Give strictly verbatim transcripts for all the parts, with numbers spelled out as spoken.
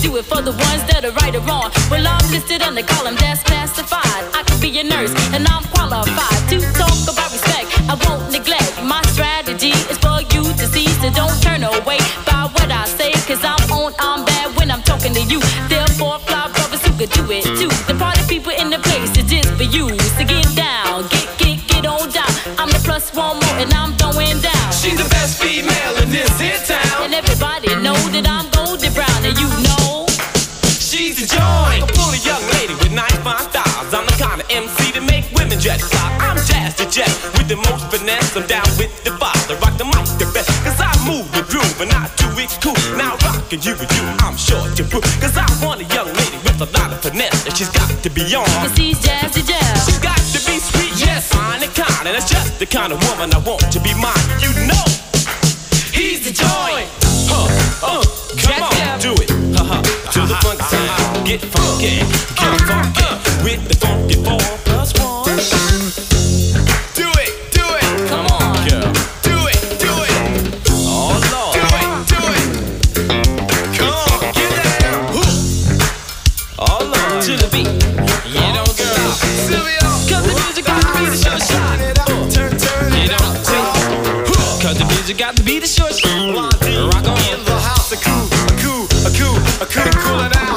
do it for the ones that are right or wrong. Well, I'm listed on the column that's classified. I could be a nurse and I'm qualified to talk about respect. I won't neglect. My strategy is for you to see, so don't turn away by what I say, cause I'm on, I'm bad when I'm talking to you. Therefore, fly brothers who could do it too. The party people in the place is just for you. So get down, get, get, get on down. I'm the plus one more and I'm going down. She's the best female in this here town, and everybody know that I'm golden brown, and you know she's a joint, a fully young lady with nice fine styles. I'm the kind of M C to make women dress fly. I'm Jazz the Jet with the most finesse. I'm down with the father, rock the mic the best, cause I move with groove and I do it cool. Now rockin' you with you, I'm sure to prove, cause I want a young lady with a lot of finesse, and she's got to be on, cause she's Jazz the Jet. She's got to be sweet, yes, fine and kind, and that's just the kind of woman I want to be mine. You know, he's the joint. Huh, uh, come on, do it, ha-ha, to the funk sound. Get funky, get funky, with the funky four plus one. Do it, do it, come on, girl. Do it, do it, oh Lord. Do it, do it, come on, get down. Oh Lord, to the beat, you don't girl. Sylvia, cause the music got to be the short shot. Turn, turn, you don't see, cause the music got to be the short shot. Rock on in the house, a cool, a cool, a cool, a cool, coolin' out.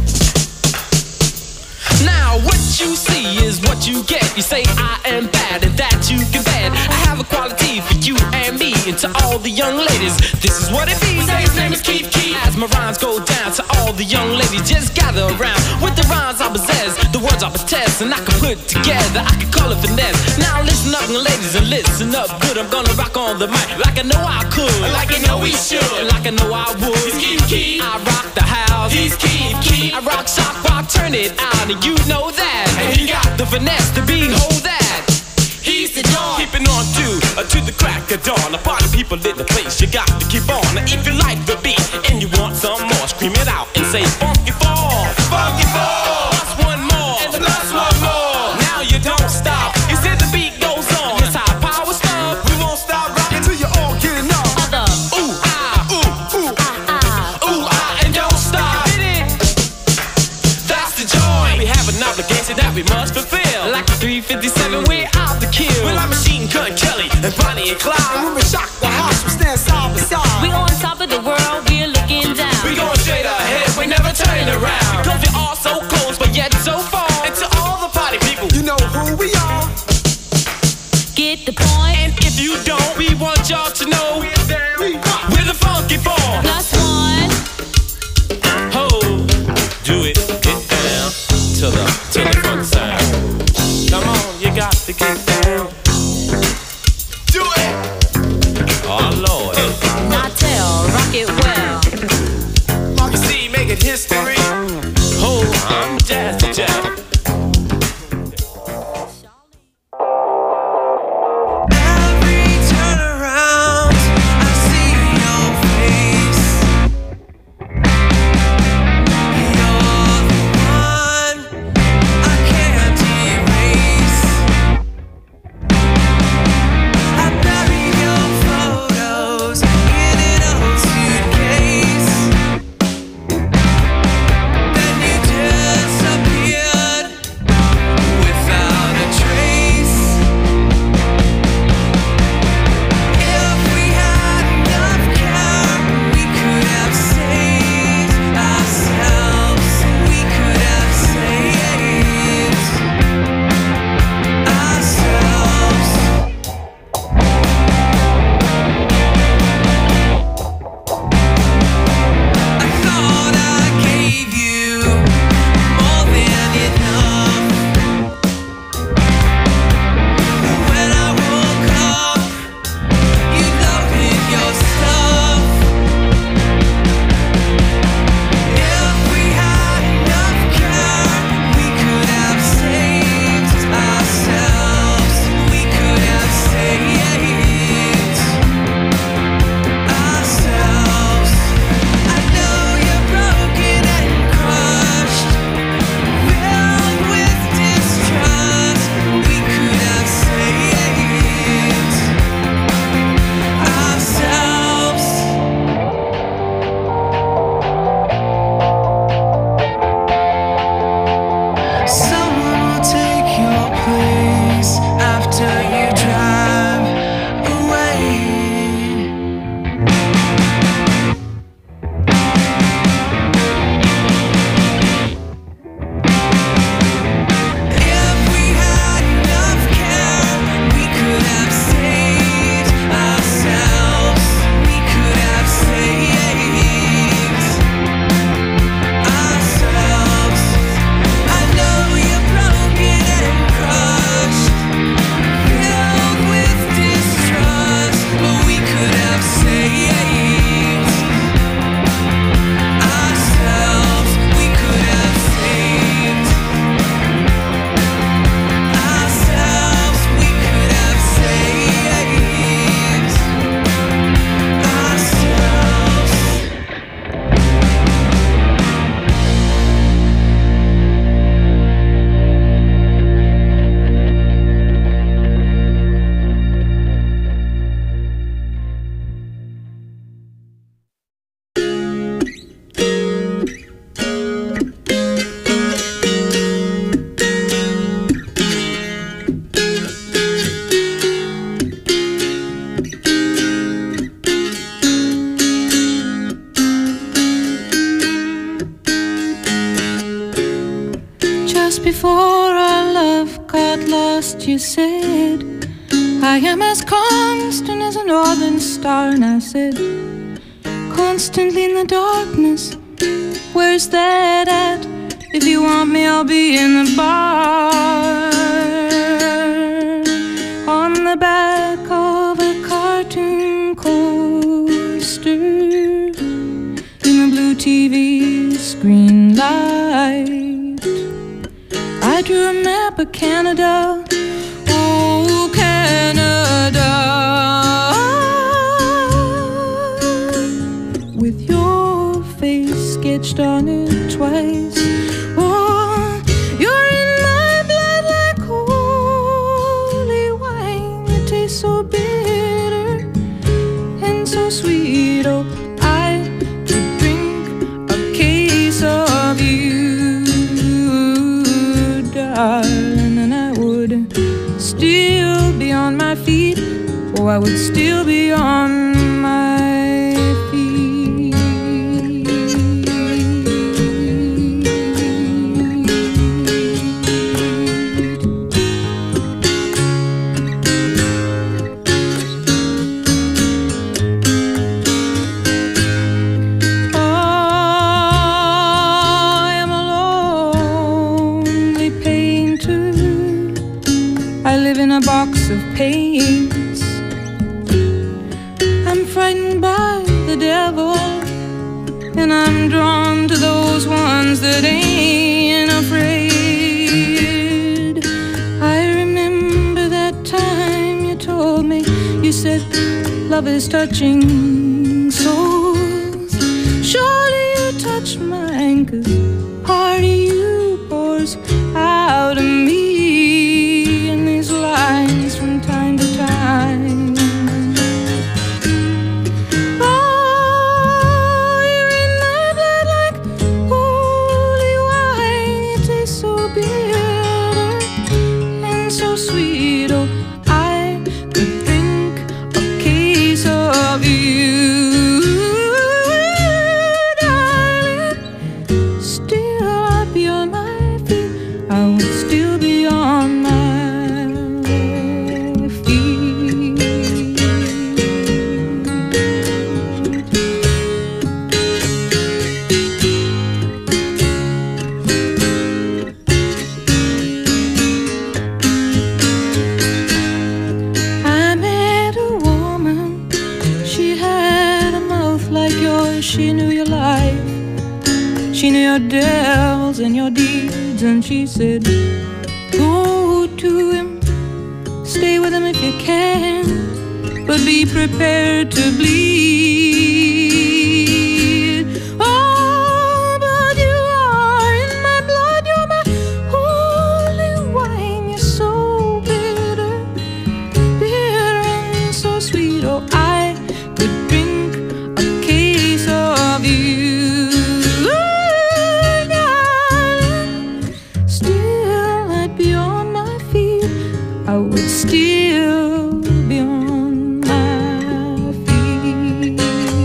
Now what you see is what you get. You say I am bad and that you can bad. I have a quality for you and me, and to all the young ladies, this is what it means. Say his name is Keith Keith. As my rhymes go down to all the young ladies, just gather around. With the rhymes I possess, the words I possess, and I can put together, I can call it finesse. Now listen up, ladies, and listen up good. I'm gonna rock on the mic like I know I could, like I know we should, like I know I would. He's Keith Keith. I rock the house. He's Keith Keith. I rock, shock, rock, turn it out, and you know that. And he got the finesse to be hold that. He's the dawn. Keeping on to, uh, to the crack of dawn. The party people in the place, you got to keep on. Now if you like the beat and you want some more, scream it out and say funky fall, funky fall. Plus one more, and plus one more. Now you don't stop. You said the beat goes on. It's high power stuff. We won't stop rocking till you all get enough. Other. Ooh ah, ooh ooh ah ah, ooh ah, and don't stop. Hit it. That's the joy. We have an obligation that we must fulfill. Like a three fifty-seven, we're out to kill. We're like Machine Gun Kelly and Bonnie and Clyde. When we shock the house, we stand side by side. we on top of the world, we're looking down. We going straight ahead, we never turn around. Cause we're all so close, but yet so far. And to all the party people, you know who we are. Get the point. And if you don't, we want y'all to know we're down. We're the funky four. Plus one. Ho, do it, get down to the to the funk sound. Come on, you got to get down. Do it. before our love got lost, you said, I am as constant as a northern star. And I said, constantly in the darkness, where's that at? If you want me, I'll be in the bar, on the back of a cartoon coaster, in the blue T V screen light. I drew a map of Canada, oh Canada, with your face sketched on it twice. Oh, you're in my blood like holy wine. You taste so bitter and so sweet. Oh, I could drink a case of you, darling, and I would still be on my feet. Oh, I would still be on my a box of paints. I'm frightened by the devil, and I'm drawn to those ones that ain't afraid. I remember that time you told me, you said, love is touching souls. Surely you touch mine, 'cause part of you pours out of me. From time to time, oh, you're in my blood like holy wine. You taste so bitter and so sweet. Oh, I could drink a case of you, darling. Still I'd be on my feet. I would still be on my She knew your life, she knew your devils and your deeds, and she said, go to him, stay with him if you can, but be prepared to bleed. Oh, but you are in my blood, you're my holy wine. You're so bitter, bitter and so sweet. Oh, I could drink of you, darling. Still I'd be on my feet. I would still be on my feet.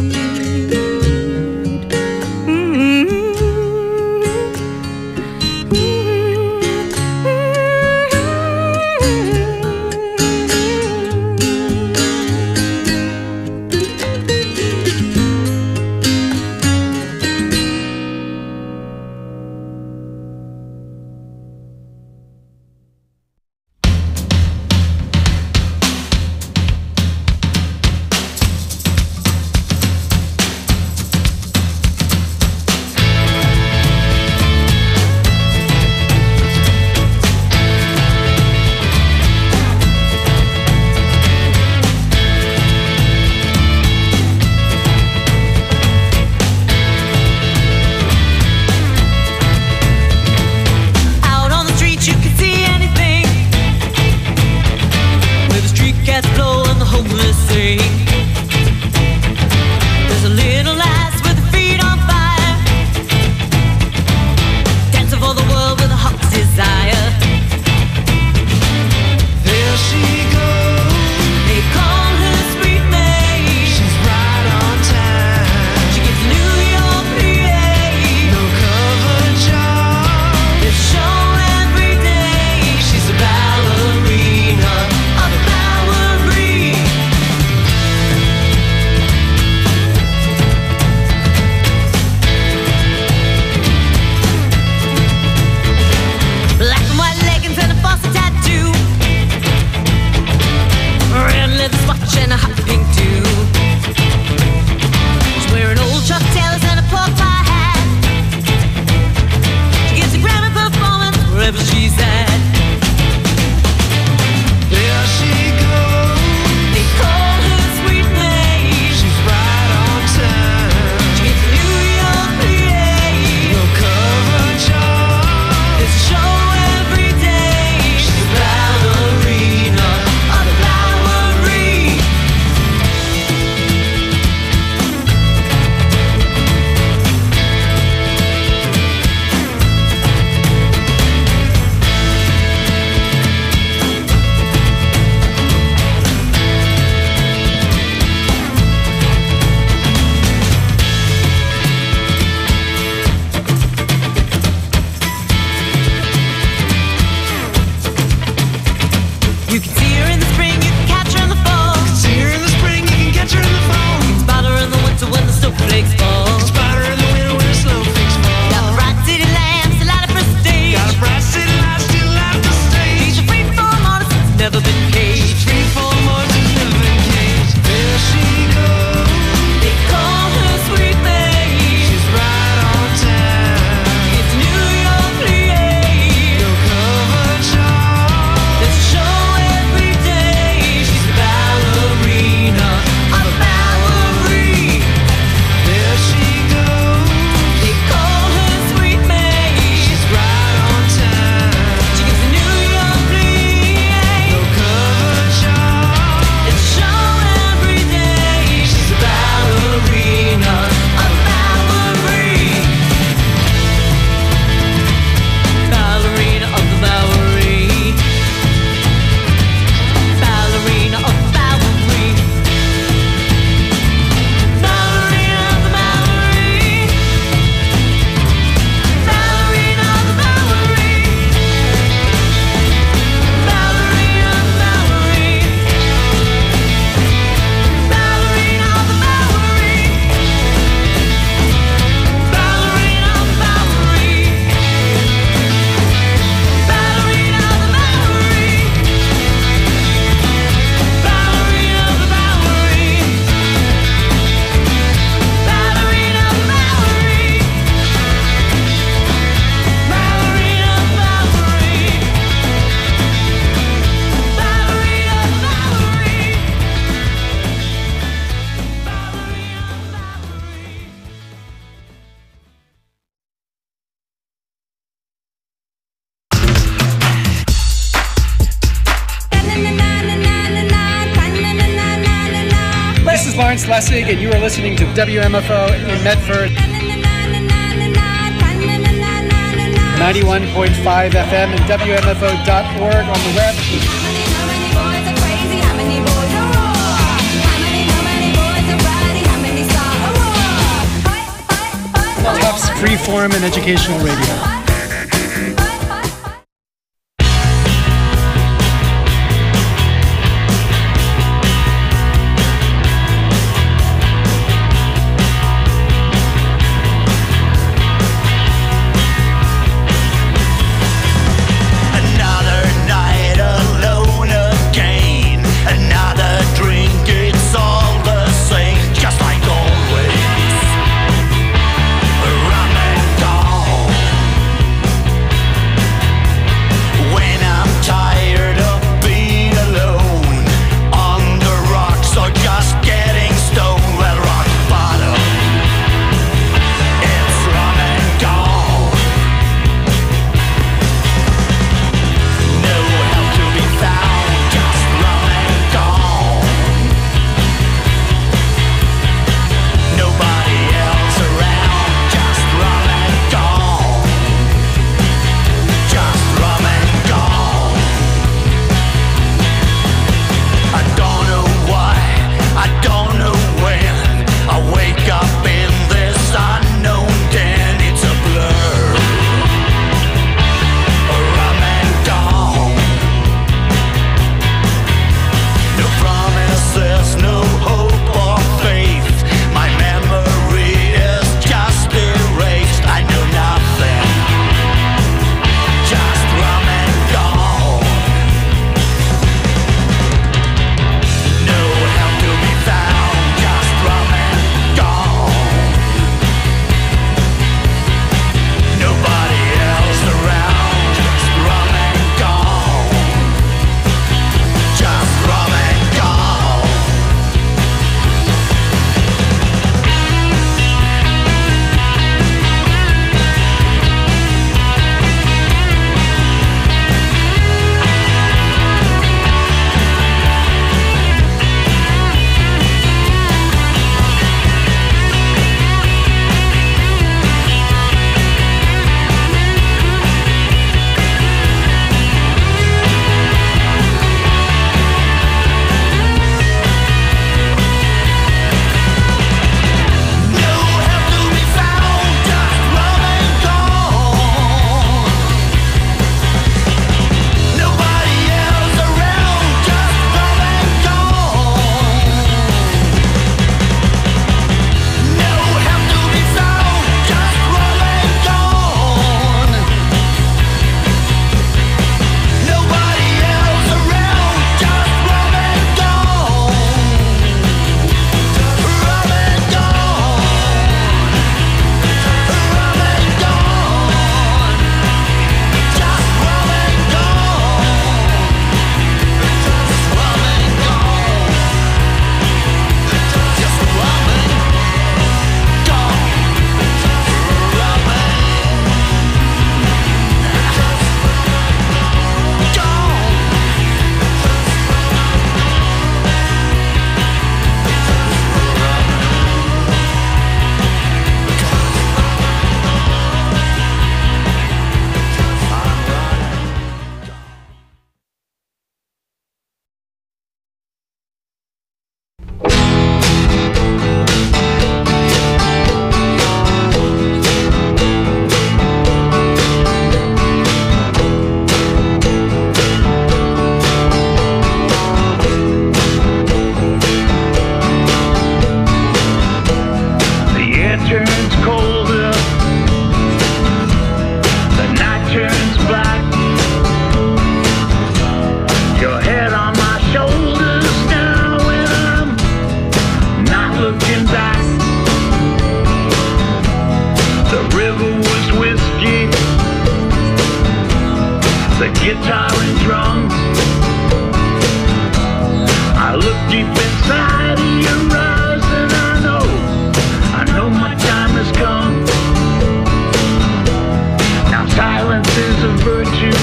Schlesig, and you are listening to W M F O in Medford. ninety-one point five F M and W M F O dot org on the web. Tufts Freeform and Educational Radio. guitar and drums. I look deep inside of your eyes and I know, I know my time has come. Now silence is a virtue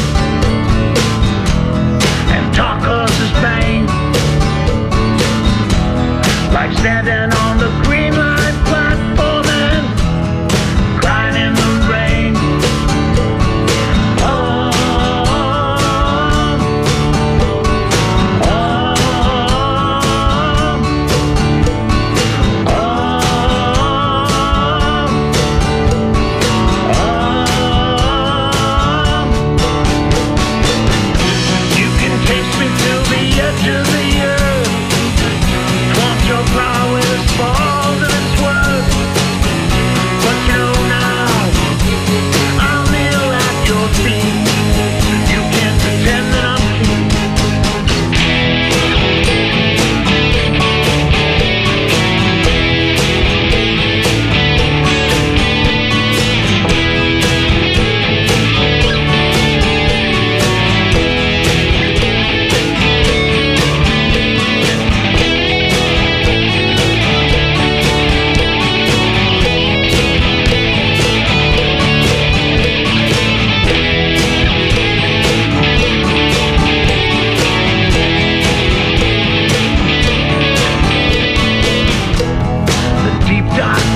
and talk causes pain, like standing on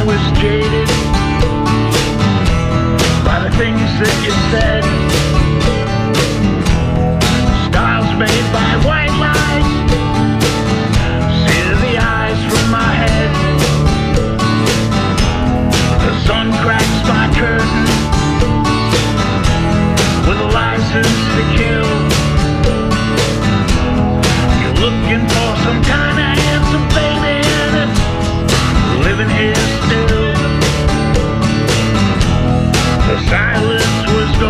was jaded by the things that you said. Styles made by white light sear the eyes from my head. The sun cracks my curtain with a license to kill. You're looking for some kind of handsome baby, and it's living here still. The silence was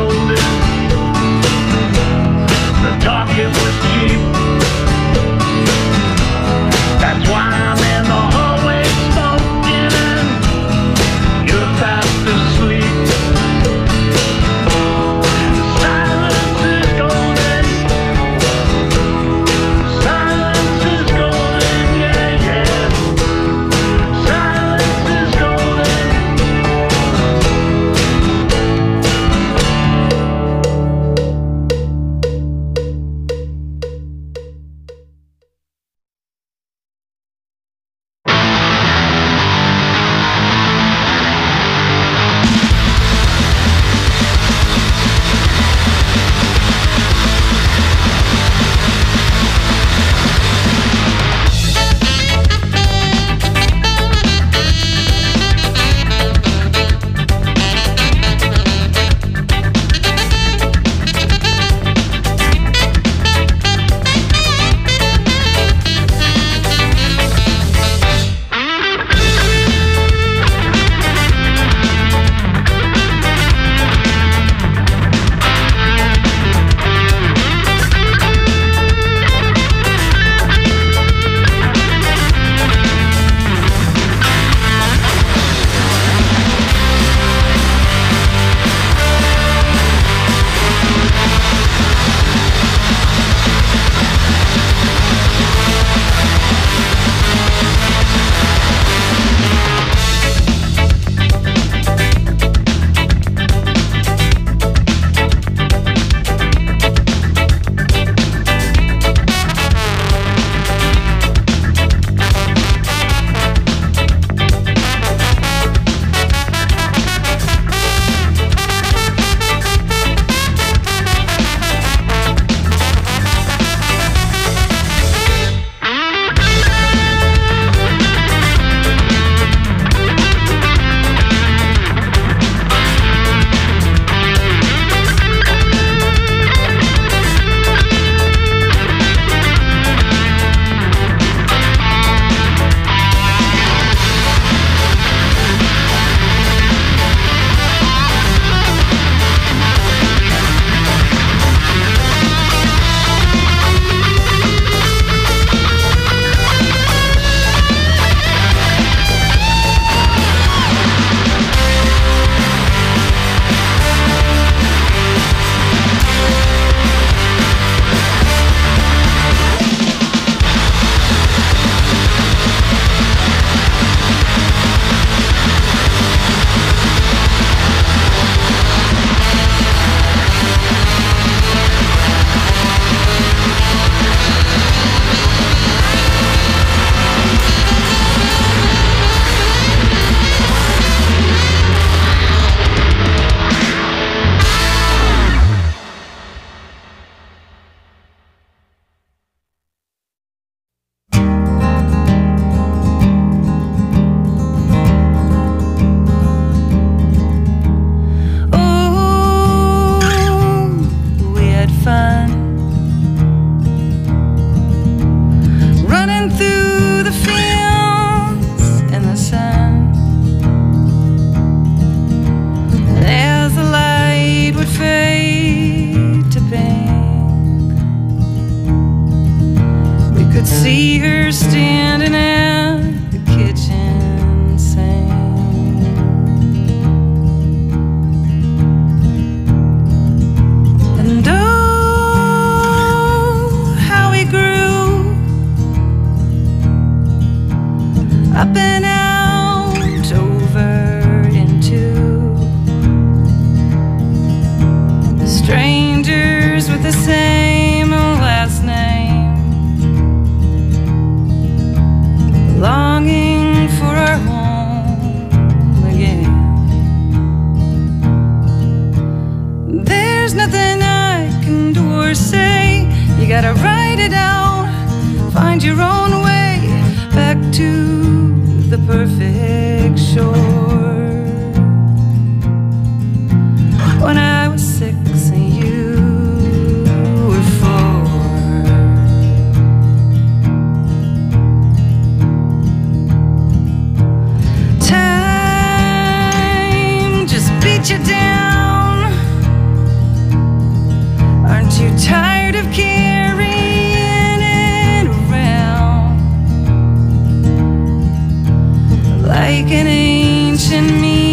gotta write it out, find your own way back to the perfect shore. When I was six and you were four, time just beat you down. Aren't you tired of carrying it around like an ancient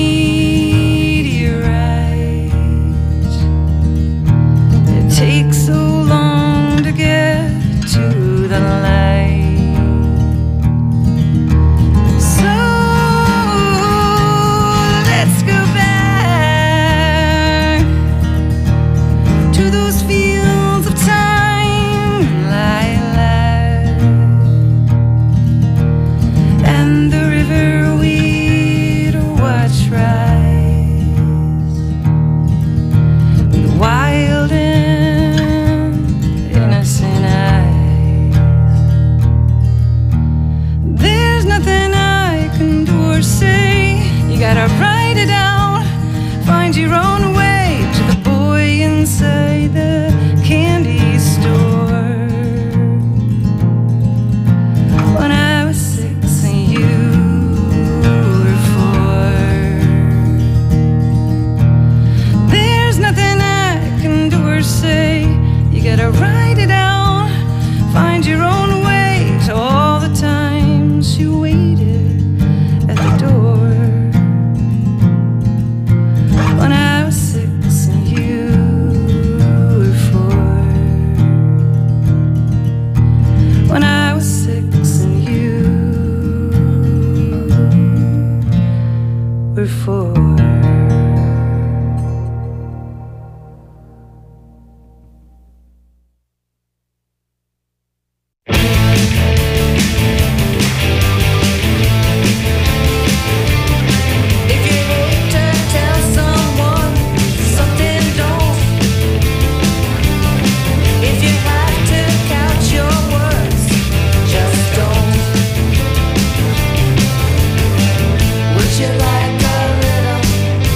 meteorite? It takes so long to get to the light. So let's go back to those fields of time, lilac, and the river we'd watch rise, with wild and innocent eyes. There's nothing I can do or say. You gotta write it out, find your own way to the boy inside the candy store. When I was six and you were four, there's nothing I can do or say. You gotta write it out, find your own way to all the times you waited at the door. When I was six and you were four, when I was six and you were four. If you hate to tell someone something, don't. If you have to count your words, just don't. Would you like a little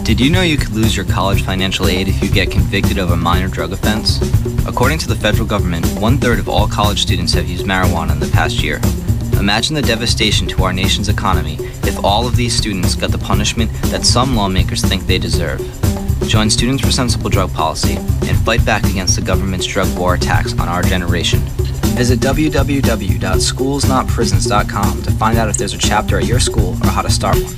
Did you know you could lose your college financial aid if you get convicted of a minor drug offense? According to the federal government, one-third of all college students have used marijuana in the past year. Imagine the devastation to our nation's economy if all of these students got the punishment that some lawmakers think they deserve. Join Students for Sensible Drug Policy and fight back against the government's drug war attacks on our generation. Visit w w w dot schools not prisons dot com to find out if there's a chapter at your school or how to start one.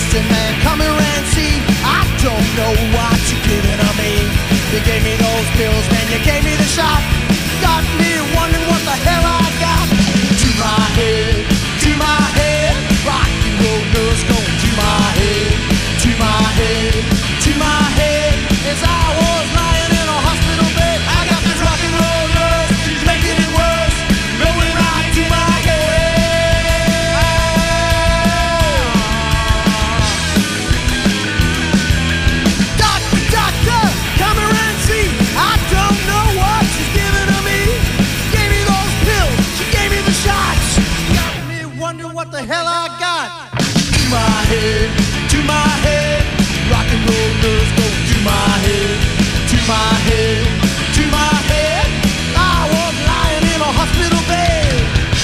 Listen, man, come here and see. I don't know what you're giving to me. You gave me those pills, man, you gave me the shot. Got me wondering what the hell I got. To my head, to my head, rock and roll nurse going to my head, to my head, to my head. As I was lying in a hospital bed, I got this rock and roll nurse, she's making it worse, going right to my head. Doctor, doctor, come here and see. I don't know what she's giving to me. Gave me those pills, she gave me the shots. Got me wondering what the hell I got. To my head, to my head, rock and roll nurse go to my head, to my head, to my head. I was lying in a hospital bed.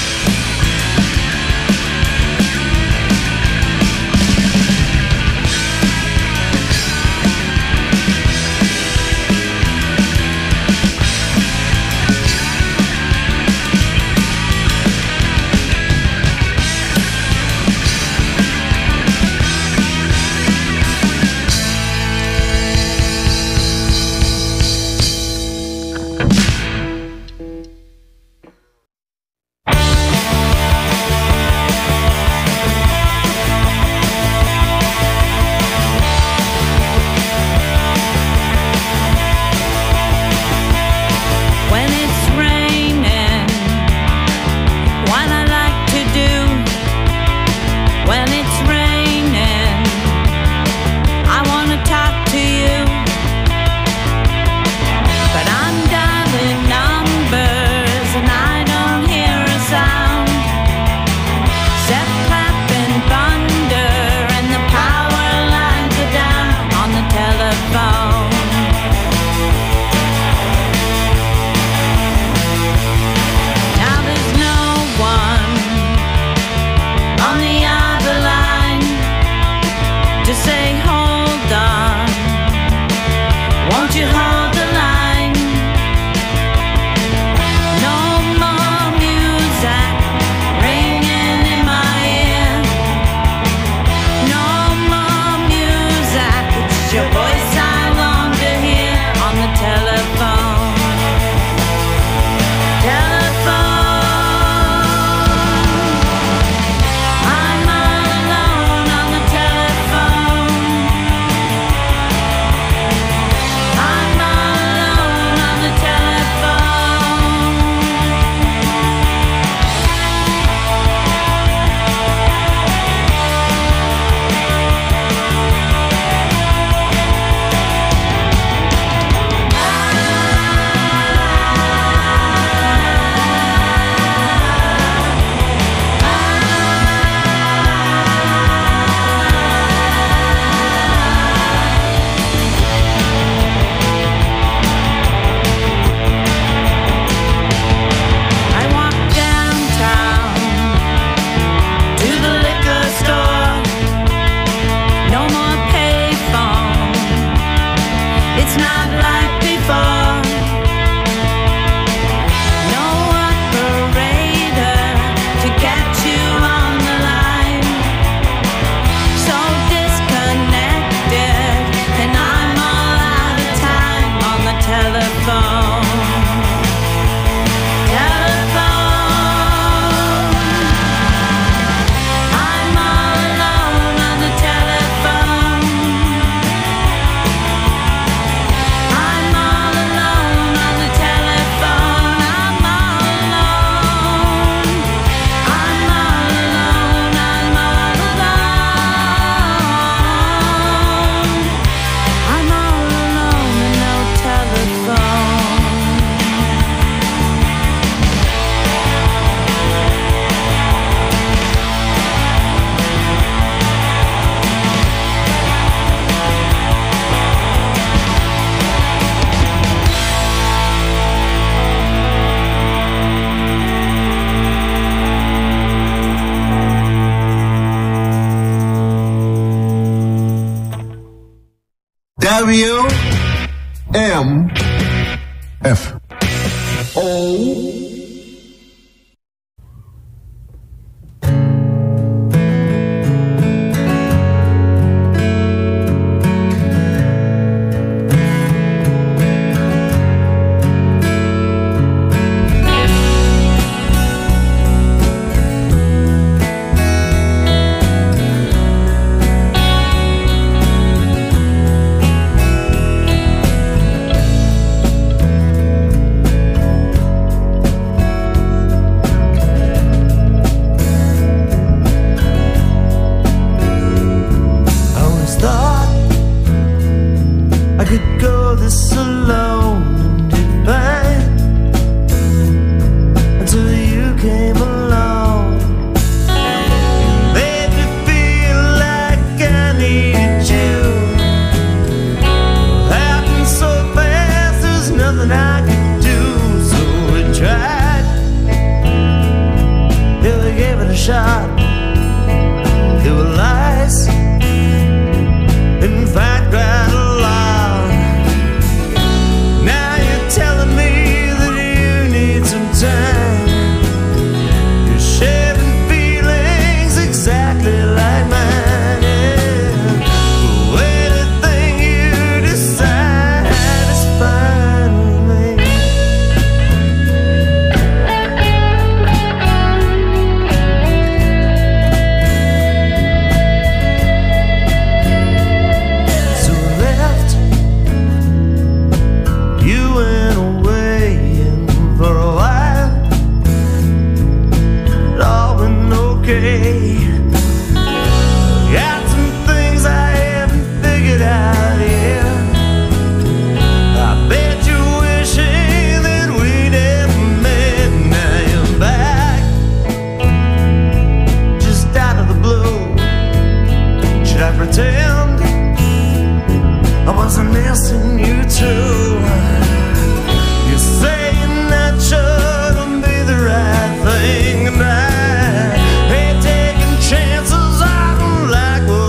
When it's raining, what I like to do. When it's raining, I wanna talk to you. But I'm dialing numbers and I don't hear a sound. Except clapping thunder and the power lines are down on the telephone. Now there's no one on the other line to say, hold on, won't you hold the line? No more music ringing in my ear. No more music, it's your voice I long to hear on the telephone. Telephone. I'm all alone on the telephone. I'm all alone on the telephone. I walk downtown to the liquor store. No more payphone. It's not like before. No operator to catch you on the line. So disconnected, and I'm all out of time on the telephone. Telephone. I'm all alone on the telephone. I'm all alone on the telephone. I'm all alone. I'm all alone. I'm all alone. I'm all alone and no telephone. W M F O Got some things I haven't figured out yet. I bet you're wishing that we never met. Now you're back, just out of the blue. Should I pretend I wasn't missing you too? You're saying that shouldn't be the right thing, and I ain't taking chances. I don't like what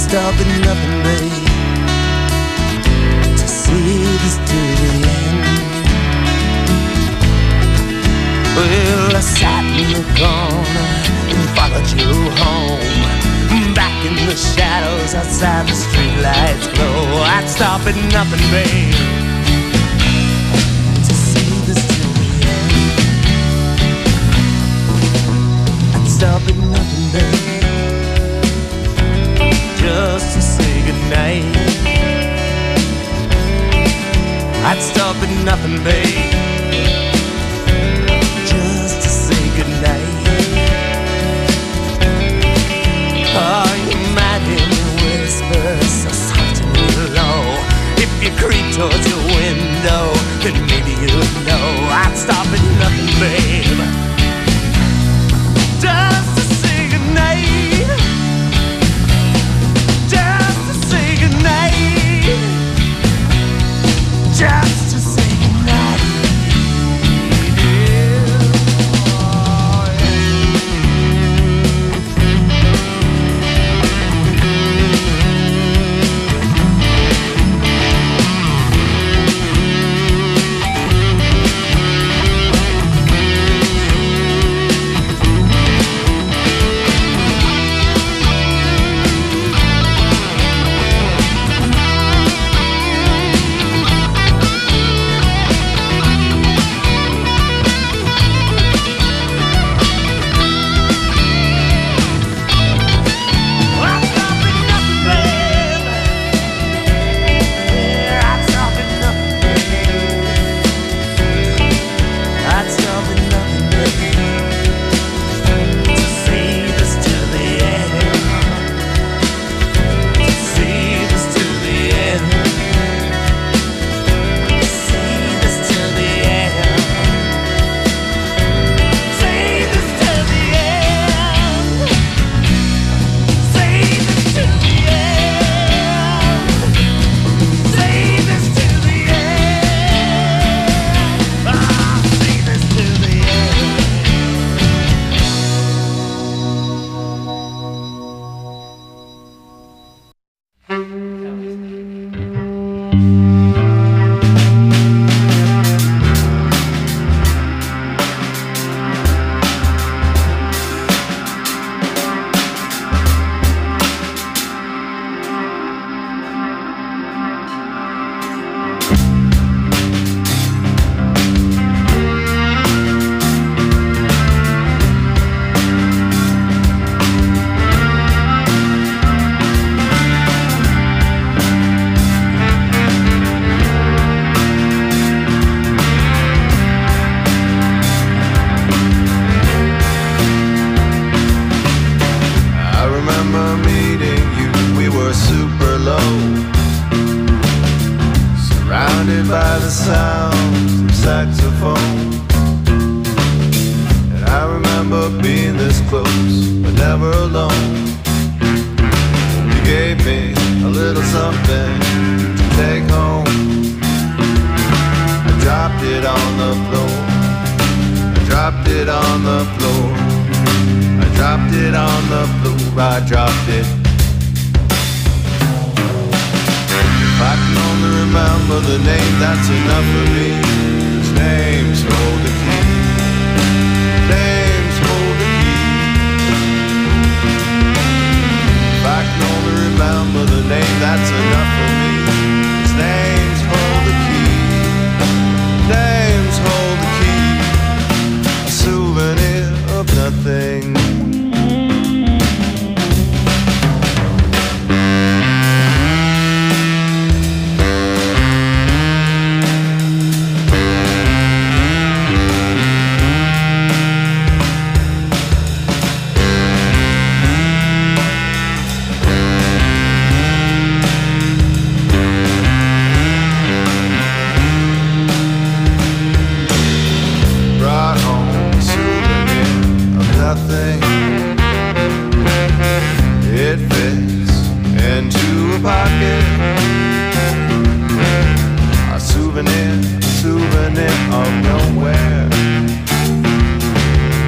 stop at nothing, babe, to see this to the end. Well, I sat in the corner and followed you home. Back in the shadows outside the streetlights glow. I'd stop at nothing, babe, to see this to the end. I'd stop at nothing, babe, just to say goodnight. I'd stop at nothing, babe, just to say goodnight. Oh, you might hear me whisper so soft and low. If you creep towards your window, then maybe you'll know. I'd stop at nothing, babe, just to say goodnight. Just to say goodnight. Just to say goodnight.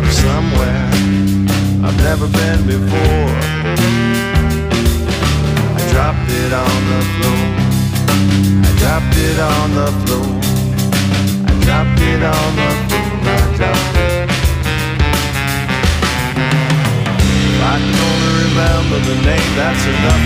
never been before. it on the floor. I dropped it on the floor. I dropped it on the floor. I dropped it. If I can only remember the name, that's enough